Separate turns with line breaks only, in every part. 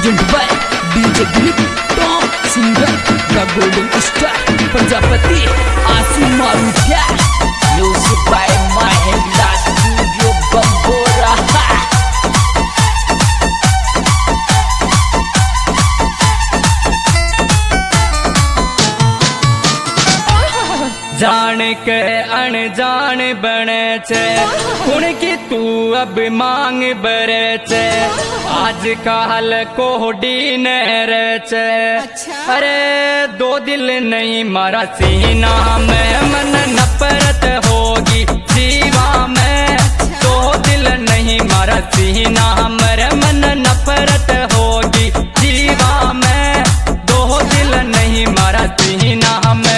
Present by DJ Dilip top singer the golden star Prajapati आसिम मारूटिया music by Mahendra studio Bambora.
जान के अनजान बने छे उनकी तू अब मांग बरे छे आज काल कोडी न छे। अरे दो दिल नहीं मारा सीना में मन नफरत होगी जीवा में। दो दिल नहीं मारा सीना मेरे मन नफरत होगी जीवा में। दो दिल नहीं मारा सीना में।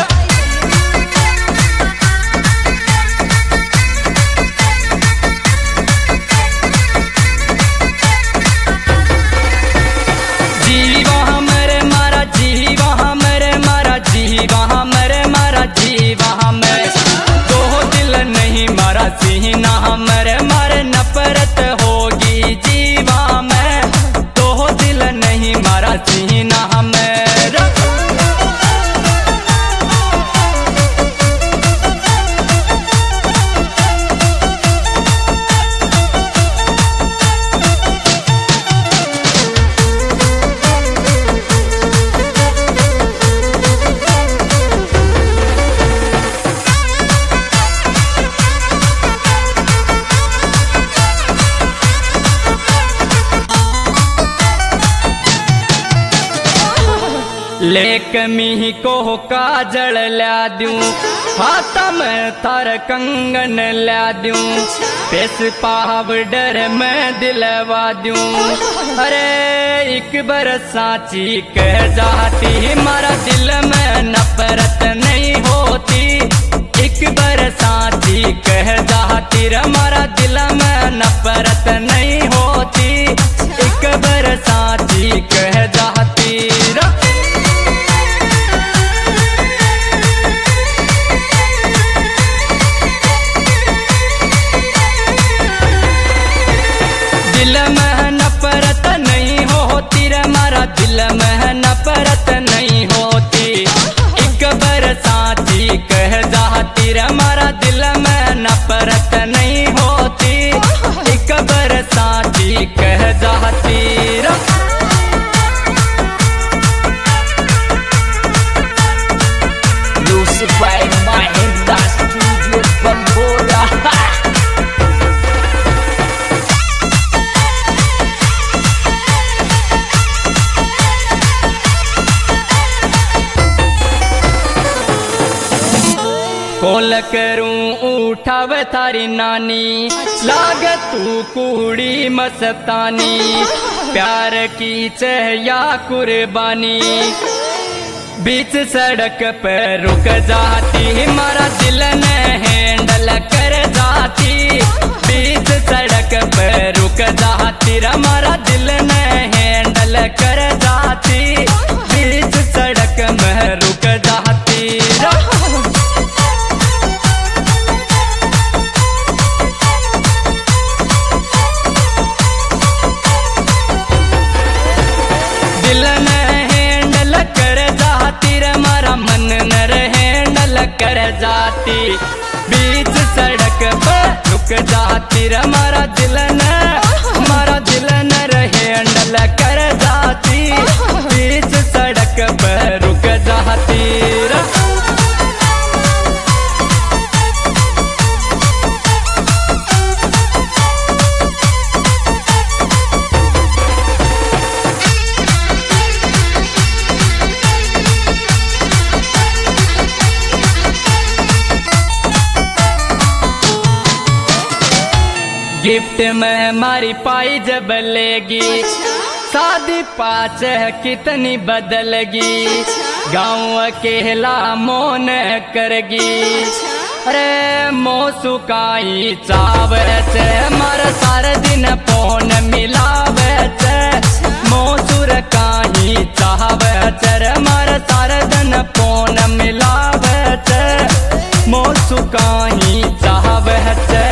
सीना हमरे मारे नफरत होगी जीवा में। दो दिल नहीं मारा सीना मेरा। लेक मी को काजल ला दूं हाथ में तार कंगन ला दूं फेस पाउडर में दिलवा दूं। अरे एक बार साची कह जाती मारा दिल में नफरत नहीं होती। एक बार साची कह जाती मारा दिल में नफरत नहीं होती। एक बार साची कह जाती दिल में नफरत नहीं होती रे मारा दिल में नफरत नहीं होती। एक बार साची कह जाती रे मारा दिल में नफरत नहीं होती। एक बार साची कह जाती
music by Mahendra studio Bambora.
Call करूं उठाव थारी नानी लाग तू कुड़ी मस्तानी। प्यार की चहया कुर्बानी बीच सड़क पर रुक जाती मारा दिल ने हैंडल कर जाती। बीच सड़क पर रुक जाती मारा दिल ने हैंडल कर जाती। बीच सड़क में रुक जाती दिल ने हैंडल कर जाती रे मारा मन न हैंडल कर जाती। बीच सड़क पर रुक जाती रे मारा दिल न हैंडल कर जाती। बीच सड़क पर रुक जाती गिफ्ट में मारी पाई जब लेगी शादी पाच कितनी बदलगी। गाँव अकेला मोन करगी। अरे मोसू काई चावे छे मार सारे दिन फोन मिलावे छे। मोसुर काई चावे छे मार सारे दिन फोन मिलावे छे। मोसू काई चावे छे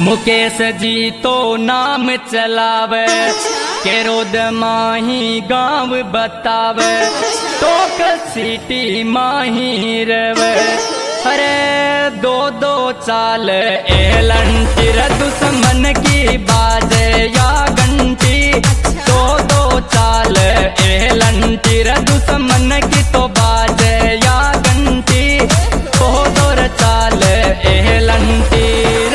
मुकेश जी तो नाम चलावे के रोद माही गाँव बतावे तो सिटी माही रवे अरे दो दो चाल एलंटीर दुश्मन की बाजे या घंटी दो दो चाल एलंटीर दुश्मन की तो बाजे या घंटी दो दो चाल एलंटीर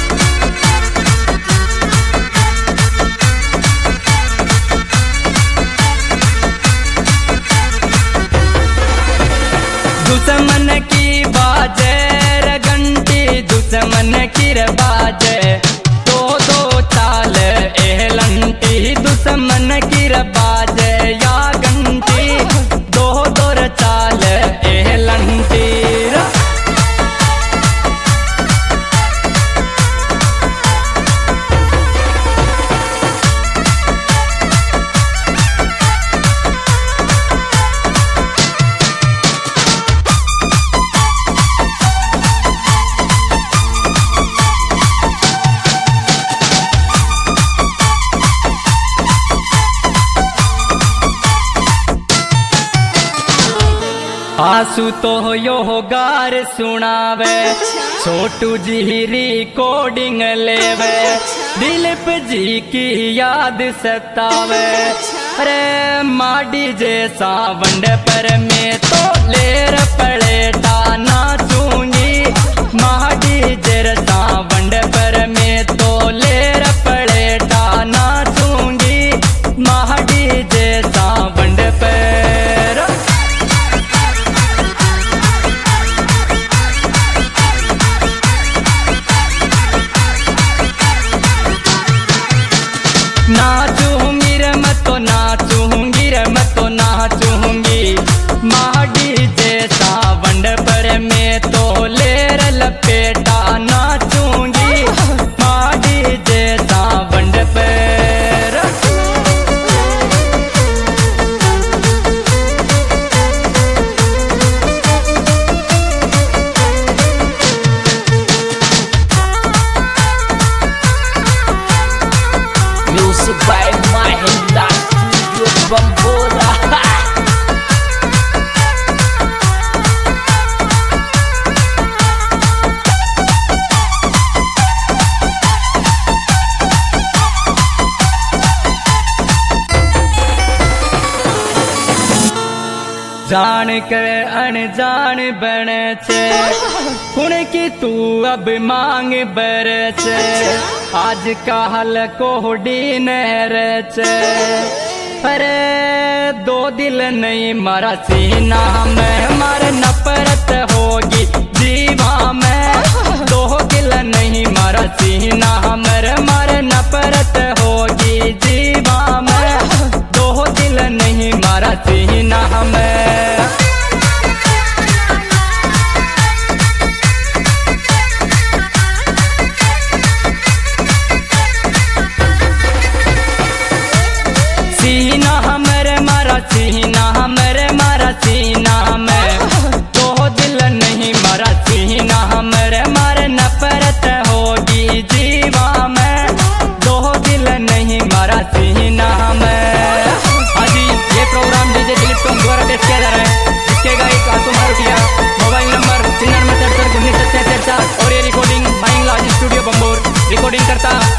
दुश्मन की बाजे रे घंटी दुश्मन की रे बाजे दो दो चाल एलंटी दुश्मन की रे बाजे या घंटी दो दो चाल एलंटी आंसू तो यो गार सुनावे छोटू जी रिकॉर्डिंग लेवे दिलीप जी की याद सतावे अरे माडी जैसा वंड पर में तो लेर पड़ेटा नाचूंगी माडी जैसा वंड पर में तो लेर पड़ेटा नाचूंगी माडी जैसा वंड पर नाचूंगी रे मैं तो नाचूंगी रे मैं तो नाचूंगी माडी जैसा वंड पर में तो लेर लपेटा नाचूंगी माडी जैसा वंड पर
Music by Mahindra Studio Bambora.
जान कर अनजान बने छे कुण की तू अब मांग बर छे आज काल कोहडी नहर छे अरे दो दिल नहीं मारा सीना में मार नफरत होगी जीवा में दो दिल नहीं मारा सीना में मार नफरत होगी जीवा में दो दिल नहीं मारा सीना में सीना हमरे मारा सीना में दो दिल नहीं मारा सीना हमरे मार नफरत होगी जीवा में दो दिल नहीं मारा सीना में। अजी ये प्रोग्राम डीजे दिलीप टोंग द्वारा पेश किया जा रहा है जिसके गायक आसू मारुतिया मोबाइल नंबर 97 19 और ये रिकॉर्डिंग माइंग लाज स्टूडियो बंबोर रिकॉर्डिंग करता